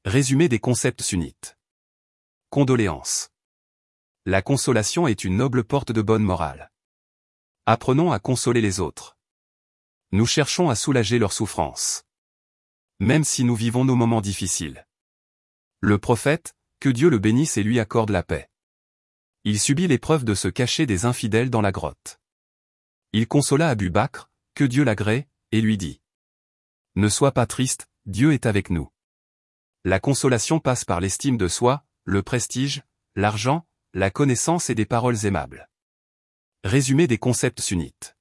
Résumé des concepts sunnites. Condoléances. La consolation est une noble porte de bonne morale. Apprenons à consoler les autres. Nous cherchons à soulager leurs souffrances. Même si nous vivons nos moments difficiles. Le prophète, que Dieu le bénisse et lui accorde la paix. Il subit l'épreuve de se cacher des infidèles dans la grotte. Il consola Abu Bakr, que Dieu l'agrée, et lui dit : Ne sois pas triste, Dieu est avec nous. La consolation passe par l'estime de soi, le prestige, l'argent, la connaissance et des paroles aimables. Résumé des concepts sunnites.